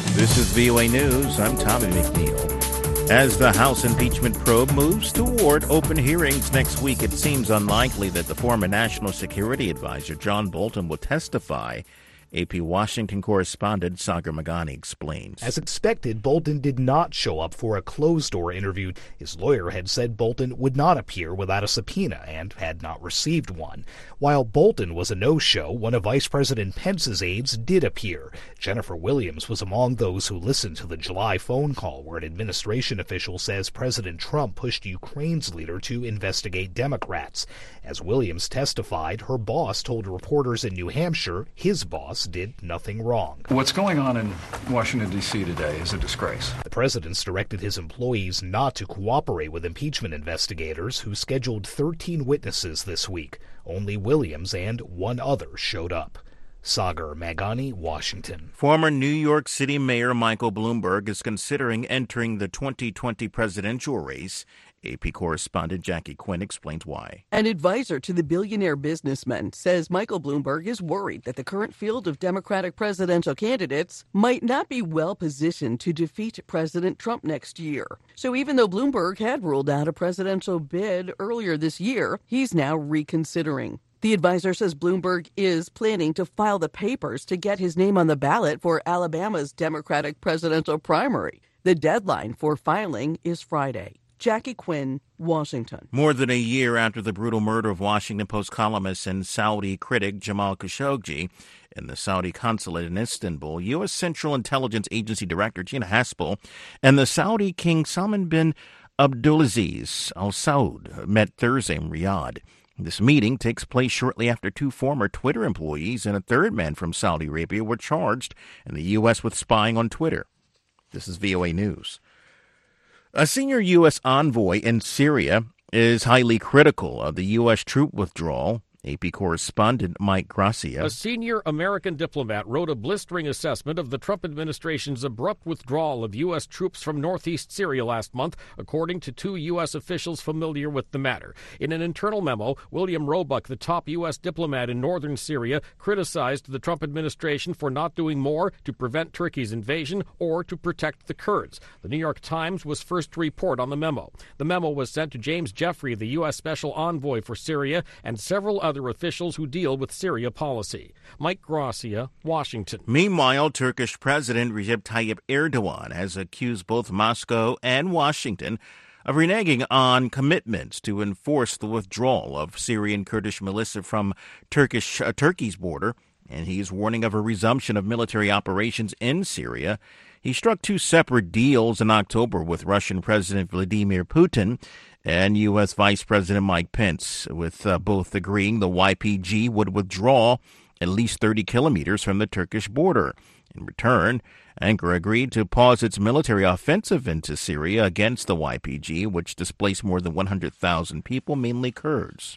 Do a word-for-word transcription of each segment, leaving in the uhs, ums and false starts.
This is V O A News. I'm Tommy McNeil. As the House impeachment probe moves toward open hearings next week, it seems unlikely that the former National Security Advisor John Bolton will testify. A P Washington correspondent Sagar Meghani explains. As expected, Bolton did not show up for a closed-door interview. His lawyer had said Bolton would not appear without a subpoena and had not received one. While Bolton was a no-show, one of Vice President Pence's aides did appear. Jennifer Williams was among those who listened to the July phone call where an administration official says President Trump pushed Ukraine's leader to investigate Democrats. As Williams testified, her boss told reporters in New Hampshire his boss did nothing wrong. What's going on in Washington, D C today is a disgrace. The president's directed his employees not to cooperate with impeachment investigators who scheduled thirteen witnesses this week. Only Williams and one other showed up. Sagar Meghani, Washington. Former New York City Mayor Michael Bloomberg is considering entering the twenty twenty presidential race. A P correspondent Jackie Quinn explains why. An advisor to the billionaire businessman says Michael Bloomberg is worried that the current field of Democratic presidential candidates might not be well positioned to defeat President Trump next year. So even though Bloomberg had ruled out a presidential bid earlier this year, he's now reconsidering. The advisor says Bloomberg is planning to file the papers to get his name on the ballot for Alabama's Democratic presidential primary. The deadline for filing is Friday. Jackie Quinn, Washington. More than a year after the brutal murder of Washington Post columnist and Saudi critic Jamal Khashoggi in the Saudi consulate in Istanbul, U S. Central Intelligence Agency Director Gina Haspel and the Saudi King Salman bin Abdulaziz Al Saud met Thursday in Riyadh. This meeting takes place shortly after two former Twitter employees and a third man from Saudi Arabia were charged in the U S with spying on Twitter. This is V O A News. A senior U S envoy in Syria is highly critical of the U S troop withdrawal. A P correspondent Mike Gracia. A senior American diplomat wrote a blistering assessment of the Trump administration's abrupt withdrawal of U S troops from northeast Syria last month, according to two U S officials familiar with the matter. In an internal memo, William Roebuck, the top U S diplomat in northern Syria, criticized the Trump administration for not doing more to prevent Turkey's invasion or to protect the Kurds. The New York Times was first to report on the memo. The memo was sent to James Jeffrey, the U S special envoy for Syria, and several other other officials who deal with Syria policy. Mike Gracia, Washington. Meanwhile, Turkish President Recep Tayyip Erdogan has accused both Moscow and Washington of reneging on commitments to enforce the withdrawal of Syrian Kurdish militia from Turkish uh, Turkey's border, and he is warning of a resumption of military operations in Syria. He struck two separate deals in October with Russian President Vladimir Putin and U S. Vice President Mike Pence, with uh, both agreeing the Y P G would withdraw at least thirty kilometers from the Turkish border. In return, Ankara agreed to pause its military offensive into Syria against the Y P G, which displaced more than one hundred thousand people, mainly Kurds.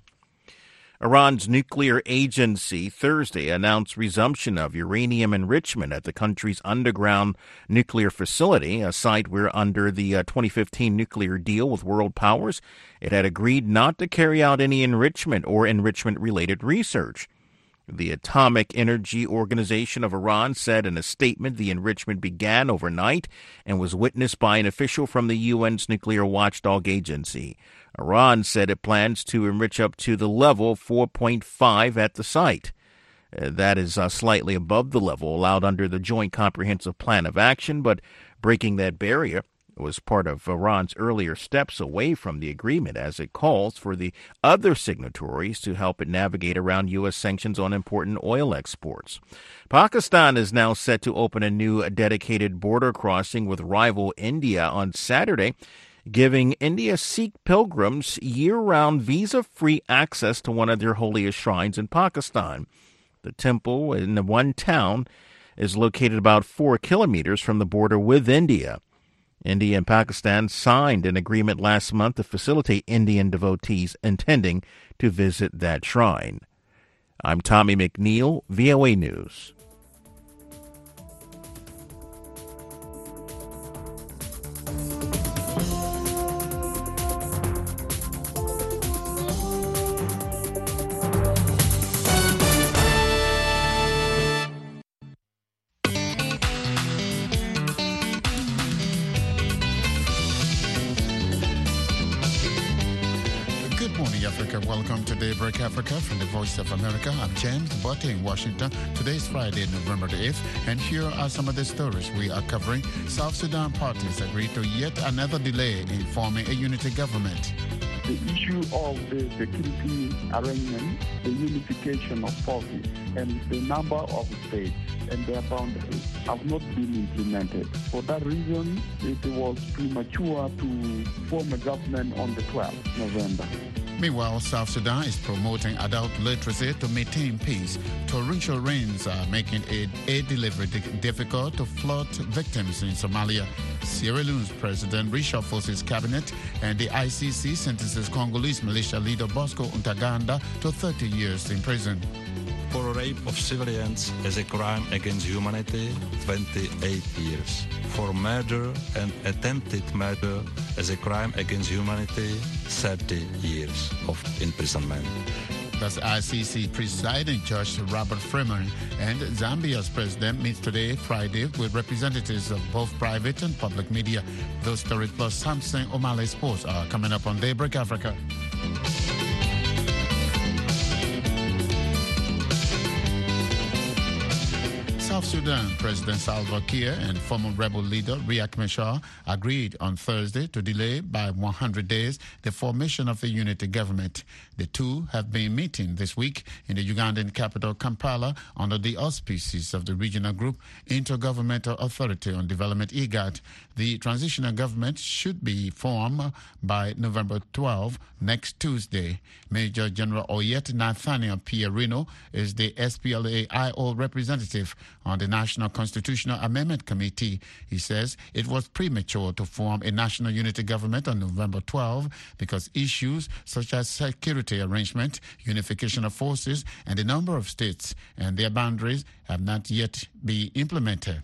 Iran's nuclear agency Thursday announced resumption of uranium enrichment at the country's underground nuclear facility, a site where under the uh, twenty fifteen nuclear deal with world powers, it had agreed not to carry out any enrichment or enrichment-related research. The Atomic Energy Organization of Iran said in a statement the enrichment began overnight and was witnessed by an official from the U N's nuclear watchdog agency. Iran said it plans to enrich up to the level four point five at the site. Uh, that is uh, slightly above the level allowed under the Joint Comprehensive Plan of Action, but breaking that barrier was part of Iran's earlier steps away from the agreement, as it calls for the other signatories to help it navigate around U S sanctions on important oil exports. Pakistan is now set to open a new dedicated border crossing with rival India on Saturday, giving India Sikh pilgrims year-round visa-free access to one of their holiest shrines in Pakistan. The temple in the one town is located about four kilometers from the border with India. India and Pakistan signed an agreement last month to facilitate Indian devotees intending to visit that shrine. I'm Tommy McNeil, V O A News. America. Welcome to Daybreak Africa from the Voice of America. I'm James Botte in Washington. Today is Friday, November the eighth, and here are some of the stories we are covering. South Sudan parties agree to yet another delay in forming a unity government. The issue of the security arrangement, the unification of forces, and the number of states and their boundaries have not been implemented. For that reason, it was premature to form a government on the twelfth of November. Meanwhile, South Sudan is promoting adult literacy to maintain peace. Torrential rains are making aid, aid delivery difficult to flood victims in Somalia. Sierra Leone's president reshuffles his cabinet, and the I C C sentences Congolese militia leader Bosco Ntaganda to thirty years in prison. For rape of civilians as a crime against humanity, twenty-eight years. For murder and attempted murder as a crime against humanity, thirty years of imprisonment. That's I C C presiding judge Robert Freeman, and Zambia's president meets today, Friday, with representatives of both private and public media. Those stories plus Samson O'Malley Sports are coming up on Daybreak Africa. South Sudan President Salva Kiir and former rebel leader Riek Machar agreed on Thursday to delay by one hundred days the formation of a unity government. The two have been meeting this week in the Ugandan capital Kampala under the auspices of the regional group Intergovernmental Authority on Development I G A D. The transitional government should be formed by November twelfth, next Tuesday. Major General Oyet Nathaniel Pierino is the S P L A I O representative on the National Constitutional Amendment Committee. He says it was premature to form a national unity government on November twelfth because issues such as security arrangement, unification of forces, and the number of states and their boundaries have not yet been implemented.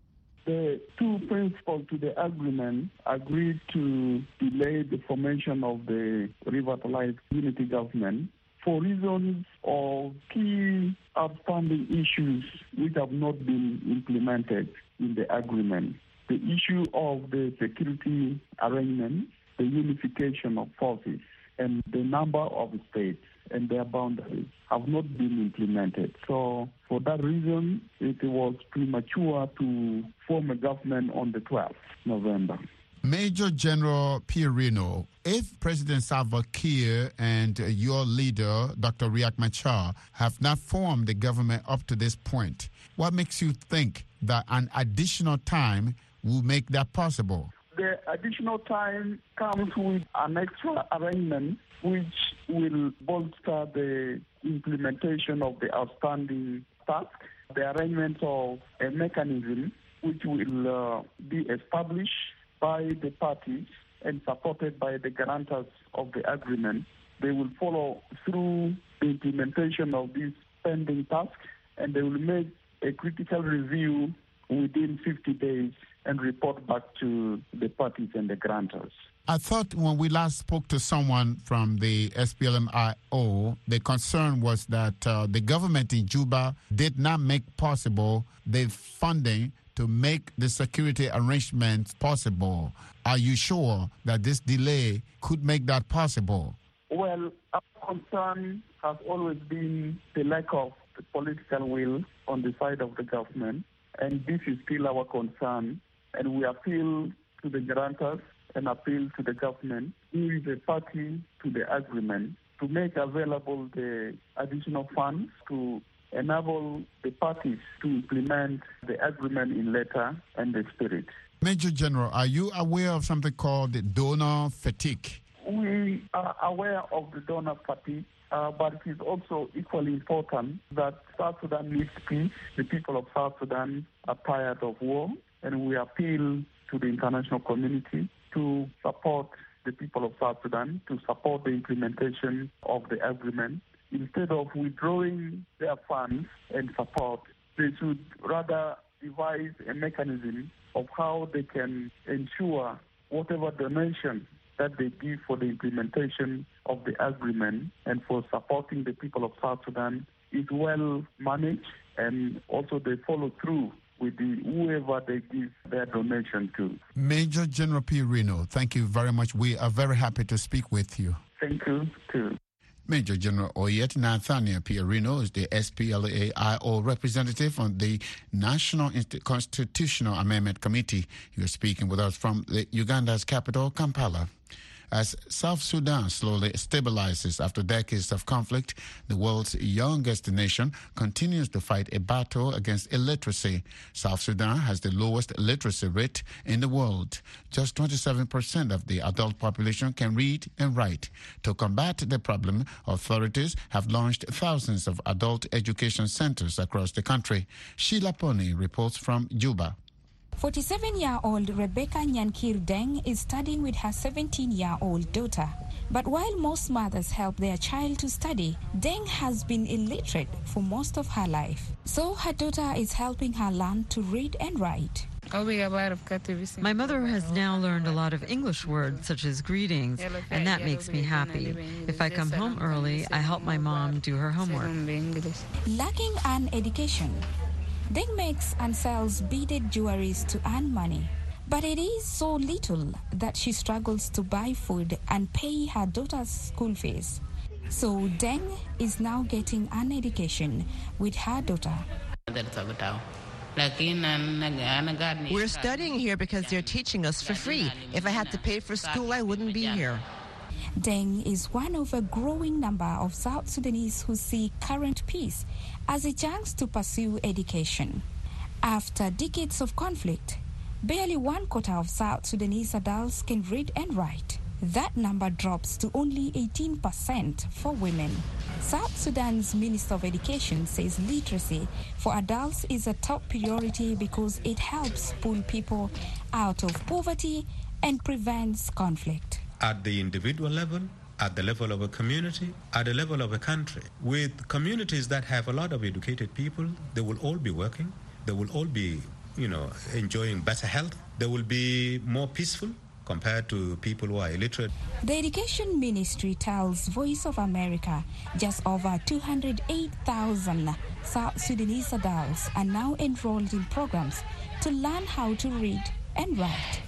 The two principals to the agreement agreed to delay the formation of the revitalized unity government for reasons of key outstanding issues which have not been implemented in the agreement. The issue of the security arrangement, the unification of forces, and the number of states and their boundaries have not been implemented. So for that reason, it was premature to form a government on the twelfth of November. Major General Pierino, if President Salva Kiir and your leader, Doctor Riek Machar, have not formed the government up to this point, what makes you think that an additional time will make that possible? The additional time comes with an extra arrangement which will bolster the implementation of the outstanding task, the arrangement of a mechanism which will uh, be established by the parties and supported by the guarantors of the agreement. They will follow through the implementation of this pending task, and they will make a critical review within fifty days and report back to the parties and the grantors. I thought when we last spoke to someone from the S P L M I O, the concern was that uh, the government in Juba did not make possible the funding to make the security arrangements possible. Are you sure that this delay could make that possible? Well, our concern has always been the lack of the political will on the side of the government, and this is still our concern. And we appeal to the guarantors and appeal to the government, who is a party to the agreement, to make available the additional funds to enable the parties to implement the agreement in letter and the spirit. Major General, are you aware of something called the donor fatigue? We are aware of the donor fatigue, uh, but it is also equally important that South Sudan needs peace. The people of South Sudan are tired of war, and we appeal to the international community to support the people of South Sudan, to support the implementation of the agreement. Instead of withdrawing their funds and support, they should rather devise a mechanism of how they can ensure whatever donation that they give for the implementation of the agreement and for supporting the people of South Sudan is well managed, and also they follow through with the, whoever they give their donation to. Major General Pierino, thank you very much. We are very happy to speak with you. Thank you, too. Major General Oyet Nathaniel Pierino is the S P L A I O representative on the National Constitutional Amendment Committee. He was speaking with us from the Uganda's capital, Kampala. As South Sudan slowly stabilizes after decades of conflict, the world's youngest nation continues to fight a battle against illiteracy. South Sudan has the lowest literacy rate in the world. Just twenty-seven percent of the adult population can read and write. To combat the problem, authorities have launched thousands of adult education centers across the country. Sheila Pony reports from Juba. forty-seven-year-old Rebecca Nyankir Deng is studying with her seventeen-year-old daughter. But while most mothers help their child to study, Deng has been illiterate for most of her life. So her daughter is helping her learn to read and write. My mother has now learned a lot of English words such as greetings, and that makes me happy. If I come home early, I help my mom do her homework. Lacking an education, Deng makes and sells beaded jewelries to earn money. But it is so little that she struggles to buy food and pay her daughter's school fees. So Deng is now getting an education with her daughter. We're studying here because they're teaching us for free. If I had to pay for school, I wouldn't be here. Deng is one of a growing number of South Sudanese who see current peace as a chance to pursue education. After decades of conflict, barely one quarter of South Sudanese adults can read and write. That number drops to only eighteen percent for women. South Sudan's Minister of Education says literacy for adults is a top priority because it helps pull people out of poverty and prevents conflict. At the individual level, at the level of a community, at the level of a country. With communities that have a lot of educated people, they will all be working. They will all be, you know, enjoying better health. They will be more peaceful compared to people who are illiterate. The Education Ministry tells Voice of America just over two hundred eight thousand South Sudanese adults are now enrolled in programs to learn how to read and write.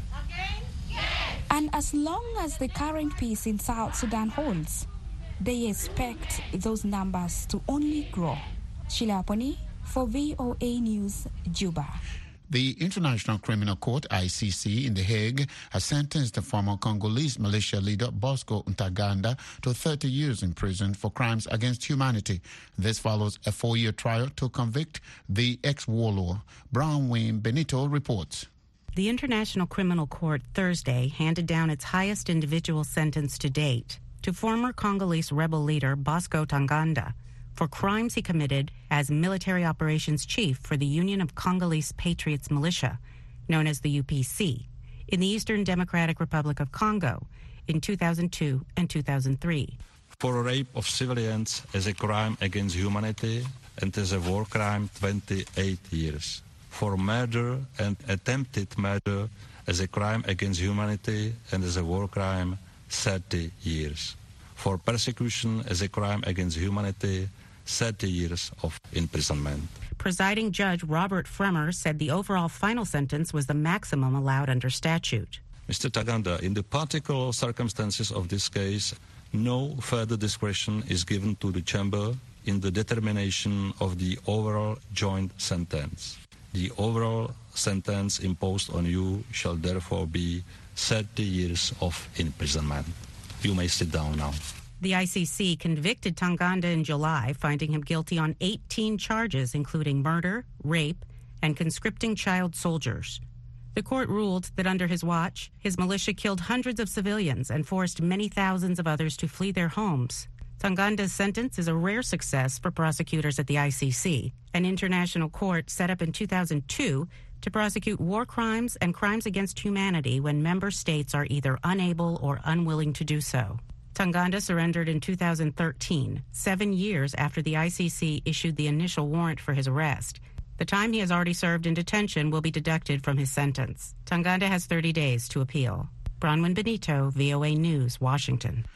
And as long as the current peace in South Sudan holds, they expect those numbers to only grow. Sheila Pony for V O A News, Juba. The International Criminal Court, I C C, in The Hague has sentenced the former Congolese militia leader Bosco Ntaganda to thirty years in prison for crimes against humanity. This follows a four-year trial to convict the ex-warlord. Brown Wayne Benito reports. The International Criminal Court Thursday handed down its highest individual sentence to date to former Congolese rebel leader Bosco Ntaganda for crimes he committed as military operations chief for the Union of Congolese Patriots Militia, known as the U P C, in the Eastern Democratic Republic of Congo in two thousand two and two thousand three. For rape of civilians as a crime against humanity and as a war crime, twenty-eight years. For murder and attempted murder as a crime against humanity and as a war crime, thirty years. For persecution as a crime against humanity, thirty years of imprisonment. Presiding Judge Robert Fremmer said the overall final sentence was the maximum allowed under statute. Mister Ntaganda, in the particular circumstances of this case, no further discretion is given to the Chamber in the determination of the overall joint sentence. The overall sentence imposed on you shall therefore be thirty years of imprisonment. You may sit down now. The I C C convicted Ntaganda in July, finding him guilty on eighteen charges, including murder, rape, and conscripting child soldiers. The court ruled that under his watch, his militia killed hundreds of civilians and forced many thousands of others to flee their homes. Ntaganda's sentence is a rare success for prosecutors at the I C C, an international court set up in two thousand two to prosecute war crimes and crimes against humanity when member states are either unable or unwilling to do so. Ntaganda surrendered in two thousand thirteen, seven years after the I C C issued the initial warrant for his arrest. The time he has already served in detention will be deducted from his sentence. Ntaganda has thirty days to appeal. Bronwyn Benito, V O A News, Washington.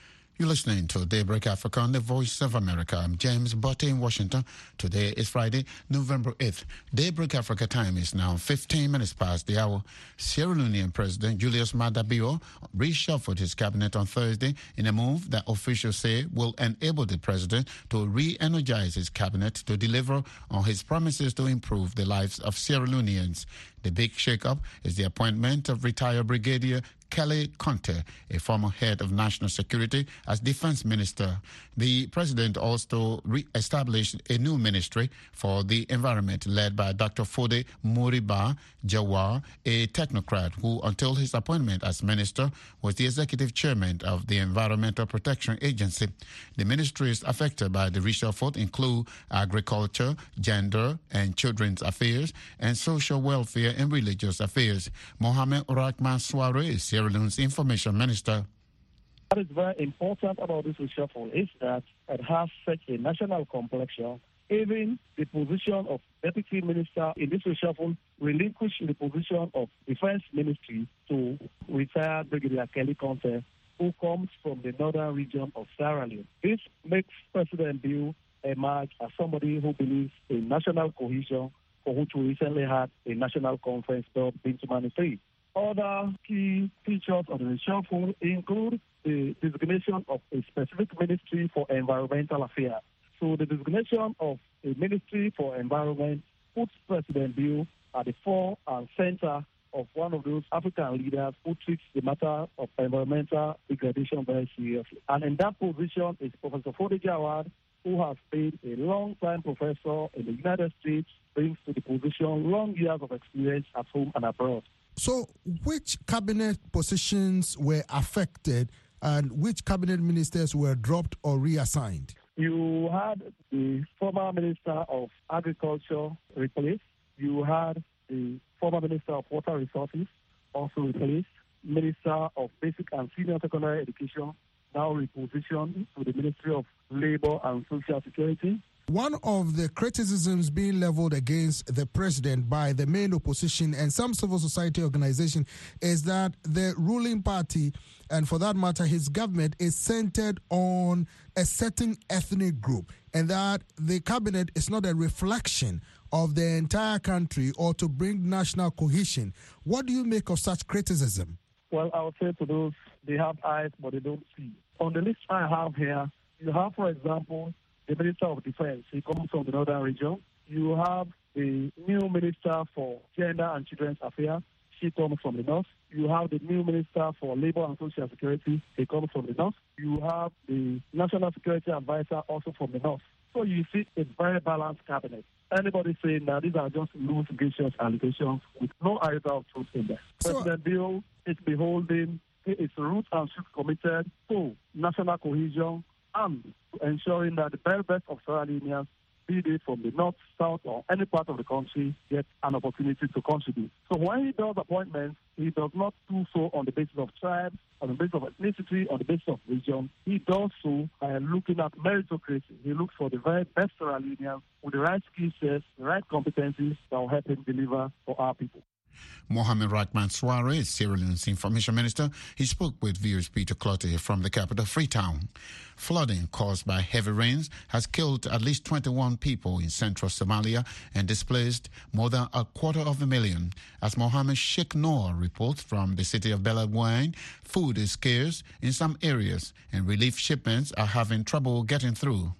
You're listening to Daybreak Africa on the Voice of America. I'm James Botte in Washington. Today is Friday, November eighth. Daybreak Africa time is now fifteen minutes past the hour. Sierra Leonean President Julius Maada Bio reshuffled his cabinet on Thursday in a move that officials say will enable the president to re-energize his cabinet to deliver on his promises to improve the lives of Sierra Leoneans. The big shakeup is the appointment of retired Brigadier Kelly Conte, a former head of national security, as defense minister. The president also re-established a new ministry for the environment led by Doctor Fode Moriba Jawar, a technocrat who, until his appointment as minister, was the executive chairman of the Environmental Protection Agency. The ministries affected by the reshuffle include agriculture, gender and children's affairs, and social welfare and religious affairs. Mohamed Rahman Suare is Sierra Leone's information minister. What is very important about this reshuffle is that it has such a national complexion. Even the position of deputy minister in this reshuffle relinquished the position of defense ministry to retired Brigadier Kelly Conte, who comes from the northern region of Sierra Leone. This makes President Bio emerge as somebody who believes in national cohesion, for which we recently had a national conference dubbed Bintumani three. Other key features of the reshuffle include the designation of a specific ministry for environmental affairs. So the designation of a ministry for environment puts President Bio at the fore and center of one of those African leaders who treats the matter of environmental degradation very seriously. And in that position is Professor Fode Jawar, who has been a long-time professor in the United States, brings to the position long years of experience at home and abroad. So which cabinet positions were affected and which cabinet ministers were dropped or reassigned? You had the former Minister of Agriculture replaced. You had the former Minister of Water Resources also replaced. Minister of Basic and Senior Secondary Education now repositioned to the Ministry of Labor and Social Security. One of the criticisms being leveled against the president by the main opposition and some civil society organizations is that the ruling party, and for that matter his government, is centered on a certain ethnic group, and that the cabinet is not a reflection of the entire country or to bring national cohesion. What do you make of such criticism? Well, I would say to those, they have eyes but they don't see. On the list I have here, you have, for example, the Minister of Defense. He comes from the northern region. You have the new Minister for Gender and Children's Affairs. She comes from the north. You have the new Minister for Labor and Social Security. He comes from the north. You have the National Security Advisor also from the north. So you see a very balanced cabinet. Anybody saying that these are just loose, gracious allegations with no iota of truth in there. So, President Bio is beholding, he is root and shoot committed to national cohesion and ensuring that the very best of Sierra Leoneans, be they from the north, south, or any part of the country, get an opportunity to contribute. So when he does appointments, he does not do so on the basis of tribes, on the basis of ethnicity, on the basis of region. He does so by looking at meritocracy. He looks for the very best Sierra Leoneans with the right skill sets, the right competencies that will help him deliver for our people. Mohamed Rahman Suare is Sierra Leone's information minister. He spoke with V O's Peter Clottey from the capital, Freetown. Flooding caused by heavy rains has killed at least twenty-one people in central Somalia and displaced more than a quarter of a million. As Mohammed Sheikh Noor reports from the city of Beledweyne, food is scarce in some areas and relief shipments are having trouble getting through.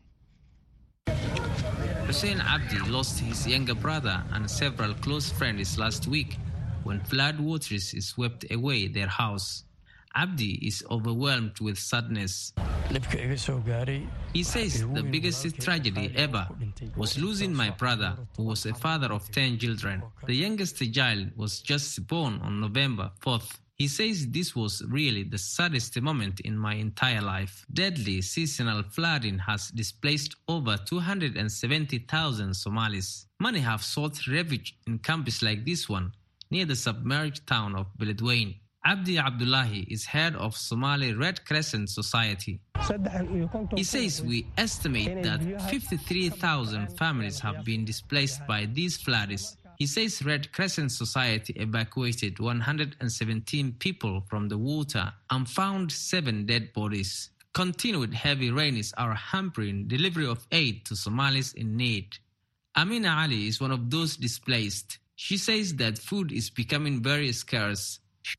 Hussein Abdi lost his younger brother and several close friends last week when flood waters swept away their house. Abdi is overwhelmed with sadness. He says the biggest tragedy ever was losing my brother, who was a father of ten children. The youngest child was just born on November fourth. He says this was really the saddest moment in my entire life. Deadly seasonal flooding has displaced over two hundred seventy thousand Somalis. Many have sought refuge in camps like this one, near the submerged town of Beledweyne. Abdi Abdullahi is head of Somali Red Crescent Society. He says we estimate that fifty-three thousand families have been displaced by these floods. He says Red Crescent Society evacuated one hundred seventeen people from the water and found seven dead bodies. Continued heavy rains are hampering delivery of aid to Somalis in need. Amina Ali is one of those displaced. She says that food is becoming very scarce.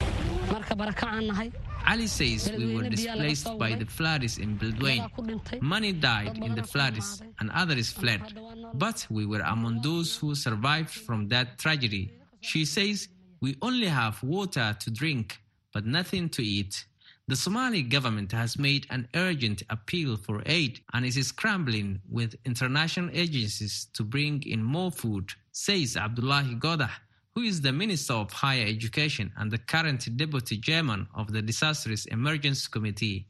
Ali says we were displaced by the floods in Beledweyne. Many died in the floods and others fled. But we were among those who survived from that tragedy. She says we only have water to drink, but nothing to eat. The Somali government has made an urgent appeal for aid and is scrambling with international agencies to bring in more food, says Abdullahi Godah, who is the Minister of Higher Education and the current Deputy Chairman of the Disasters Emergency Committee.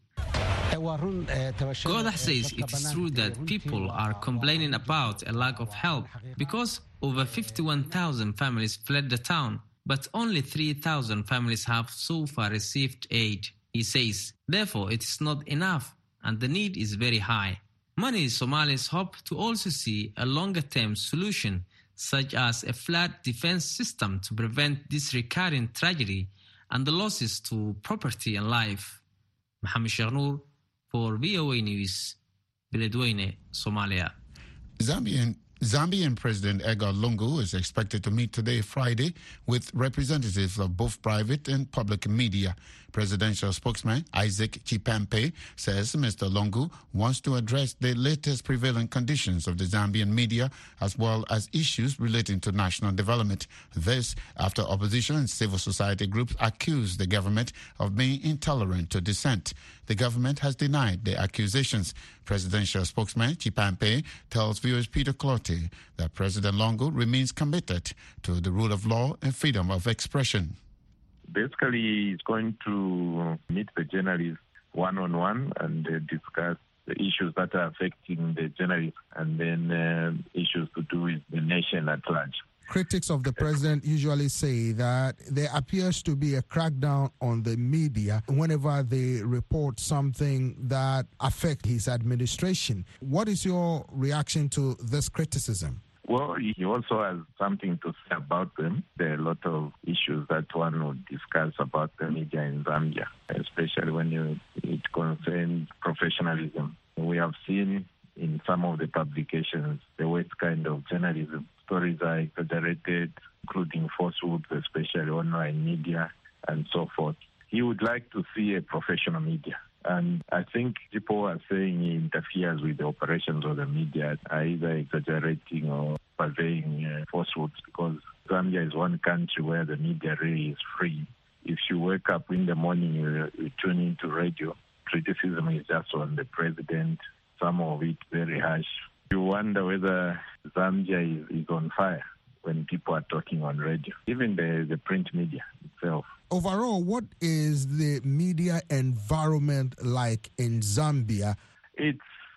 Godah says it is true that people are complaining about a lack of help because over fifty-one thousand families fled the town, but only three thousand families have so far received aid. He says, therefore, it is not enough and the need is very high. Many Somalis hope to also see a longer-term solution, such as a flood defense system to prevent this recurring tragedy and the losses to property and life. Mohammed Shagnour for V O A News, Beledweyne, Somalia. Zambian Zambian President Edgar Lungu is expected to meet today, Friday, with representatives of both private and public media. Presidential spokesman Isaac Chipampe says Mister Lungu wants to address the latest prevailing conditions of the Zambian media as well as issues relating to national development. This after opposition and civil society groups accused the government of being intolerant to dissent. The government has denied the accusations. Presidential spokesman Chipampe tells viewers Peter Clottey that President Lungu remains committed to the rule of law and freedom of expression. Basically, he's going to meet the journalists one-on-one and uh, discuss the issues that are affecting the journalists and then uh, issues to do with the nation at large. Critics of the president usually say that there appears to be a crackdown on the media whenever they report something that affects his administration. What is your reaction to this criticism? Well, he also has something to say about them. There are a lot of issues that one would discuss about the media in Zambia, especially when you, it concerns professionalism. We have seen in some of the publications the worst kind of journalism. Stories are exaggerated, including falsehoods, especially online media and so forth. He would like to see a professional media. And I think people are saying he interferes with the operations of the media, either exaggerating or purveying uh, falsehoods, because Zambia is one country where the media really is free. If you wake up in the morning, you, you tune into radio, criticism is just on the president, some of it very harsh. You wonder whether Zambia is, is on fire when people are talking on radio, even the, the print media itself. Overall, what is the media environment like in Zambia? It's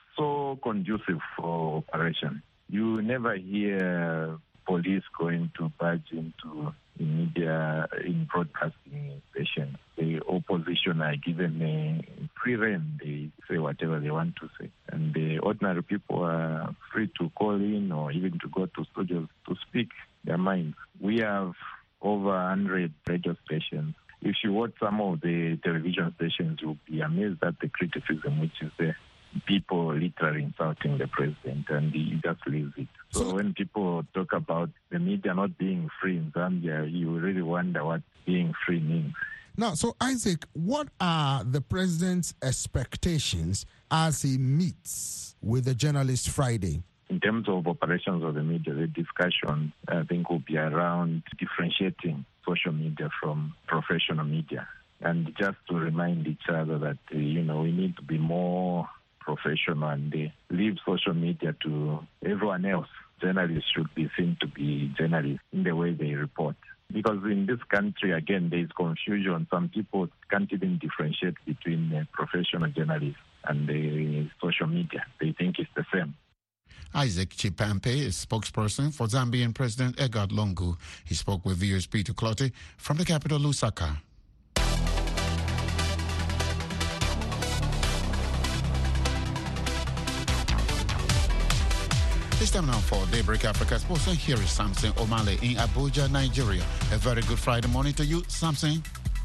so conducive for operation. You never hear police going to barge into the media in broadcasting stations. The opposition are given a free rein. They say whatever they want to say. And the ordinary people are free to call in or even to go to studios to speak their minds. We have over one hundred radio stations. If you watch some of the television stations, you'll be amazed at the criticism which is there. People literally insulting the president, and he just leaves it. So, so when people talk about the media not being free in Zambia, you really wonder what being free means. Now, so Isaac, what are the president's expectations as he meets with the journalists Friday? In terms of operations of the media, the discussion, I think, will be around differentiating social media from professional media. And just to remind each other that, uh, you know, we need to be more professional and uh, leave social media to everyone else. Journalists should be seen to be journalists in the way they report. Because in this country, again, there is confusion. Some people can't even differentiate between uh, professional journalists and the uh, social media. They think it's the same. Isaac Chipampe is spokesperson for Zambian President Edgar Lungu. He spoke with V O A's Peter Clottey from the capital, Lusaka. It's time now for Daybreak Africa Sports, and here is Samson Omale in Abuja, Nigeria. A very good Friday morning to you, Samson.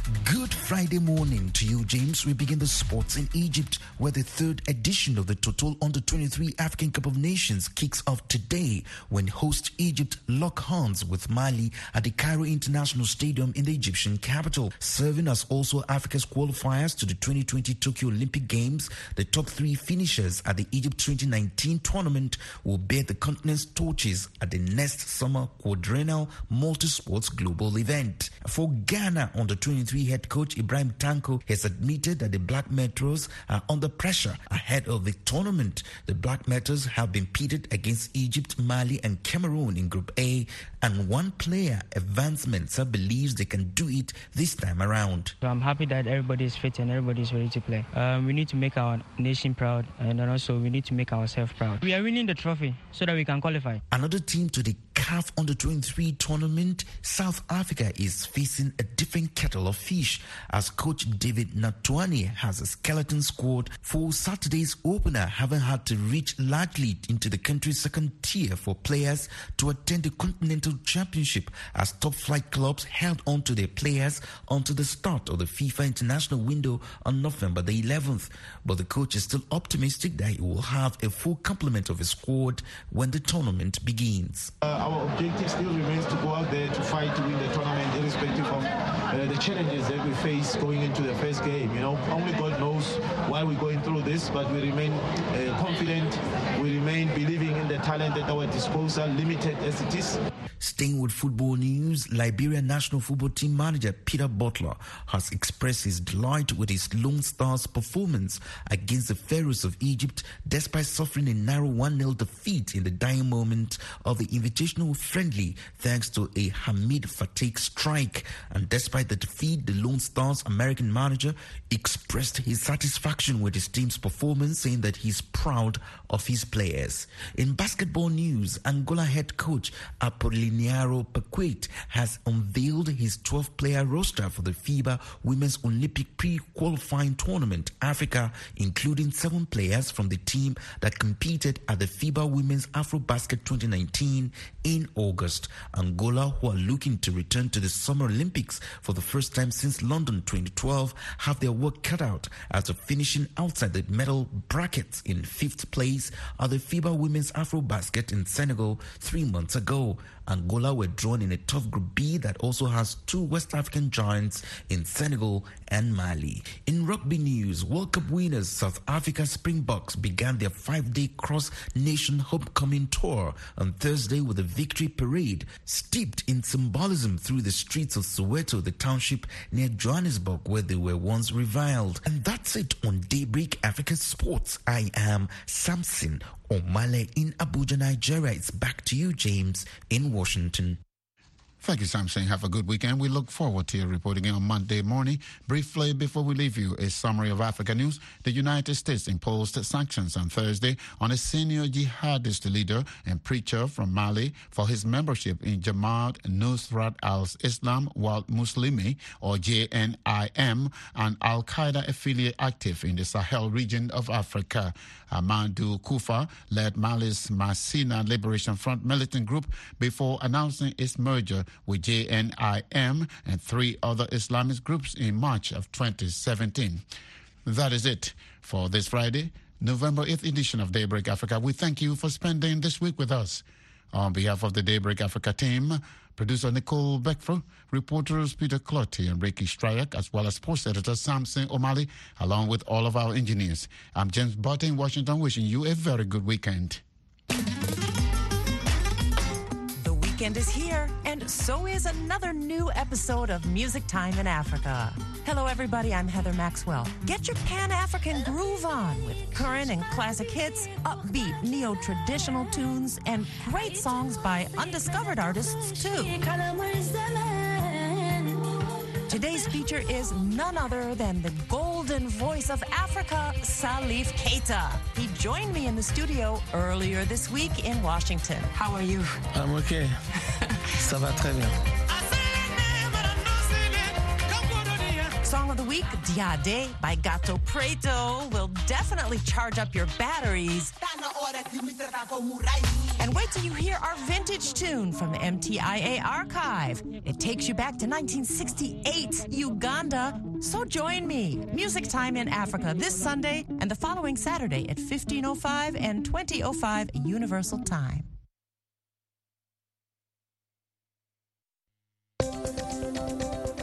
Good Friday morning to you, James. We begin the sports in Egypt, where the third edition of the Total Under twenty-three African Cup of Nations kicks off today when host Egypt lock horns with Mali at the Cairo International Stadium in the Egyptian capital. Serving as also Africa's qualifiers to the twenty twenty Tokyo Olympic Games, the top three finishers at the Egypt twenty nineteen tournament will bear the continent's torches at the next summer quadrennial multi-sports global event. For Ghana, under twenty-three head coach Ibrahim Tanko has admitted that the Black Metros are under pressure ahead of the tournament. The Black Metros have been pitted against Egypt, Mali and Cameroon in Group A, and one player, Evans Mensah, believes they can do it this time around. So I'm happy that everybody is fit and everybody is ready to play. Um, we need to make our nation proud, and then also we need to make ourselves proud. We are winning the trophy so that we can qualify. Another team to the C A F Under twenty-three tournament, South Africa is facing a different kettle of fish as coach David Natwani has a skeleton squad for Saturday's opener, having had to reach largely into the country's second tier for players to attend the Continental Championship as top flight clubs held on to their players until the start of the FIFA international window on November the eleventh. But the coach is still optimistic that he will have a full complement of his squad when the tournament begins. Uh, our objective still remains to go out there to fight to win the tournament, irrespective of uh, the challenges that we face going into the first game. You know, only God knows why we're going through this, but we remain uh, confident. We remain believing in the talent at our disposal, limited as it is. Staying with football news, Liberia national football team manager Peter Butler has expressed his delight with his Lone Stars' performance against the Pharaohs of Egypt, despite suffering a narrow one nil defeat in the dying moment of the Invitational Friendly thanks to a Hamid Fateh strike. And despite the defeat, the Lone Stars' American manager expressed his satisfaction with his team's performance, saying that he's proud of his players. In basketball news, Angola head coach Apoliniaro Paquet has unveiled his twelve-player roster for the FIBA Women's Olympic pre-qualifying tournament Africa, including seven players from the team that competed at the FIBA Women's AfroBasket twenty nineteen in August. Angola, who are looking to return to the Summer Olympics for the first time since London twenty twelve, have their work cut out after finishing outside the medal brackets in fifth place at the FIBA Women's AfroBasket in Senegal three months ago. Angola were drawn in a tough Group B that also has two West African giants in Senegal and Mali. In rugby news, World Cup winners South Africa Springboks began their five-day cross-nation homecoming tour on Thursday with a victory parade steeped in symbolism through the streets of Soweto, the township near Johannesburg where they were once reviled. And that's it on Daybreak Africa Sports. I am Samson Omale in Abuja, Nigeria. It's back to you, James, in Washington. Thank you, Samson. Have a good weekend. We look forward to your reporting on Monday morning. Briefly, before we leave you, a summary of Africa news. The United States imposed sanctions on Thursday on a senior jihadist leader and preacher from Mali for his membership in Jamaat Nusrat al-Islam wal Muslimi, or J N I M, an al-Qaeda affiliate active in the Sahel region of Africa. Amadou Koufa led Mali's Masina Liberation Front militant group before announcing its merger with J N I M and three other Islamist groups in March of twenty seventeen. That is it for this Friday, November eighth edition of Daybreak Africa. We thank you for spending this week with us. On behalf of the Daybreak Africa team, producer Nicole Beckford, reporters Peter Clotty and Ricky Stryak, as well as sports editor Samson Omali, along with all of our engineers. I'm James Barton in Washington, wishing you a very good weekend. Weekend is here, and so is another new episode of Music Time in Africa. Hello, everybody. I'm Heather Maxwell. Get your Pan-African groove on with current and classic hits, upbeat neo-traditional tunes, and great songs by undiscovered artists, too. Today's feature is none other than the golden voice of Africa, Salif Keita. He joined me in the studio earlier this week in Washington. How are you? I'm okay. Ça va très bien. Song of the week, Diade by Gato Preto, will definitely charge up your batteries And wait till you hear our vintage tune from the M T I A archive. It takes you back to nineteen sixty-eight, Uganda. So join me, Music Time in Africa, this Sunday and the following Saturday at fifteen oh five and twenty oh five Universal Time.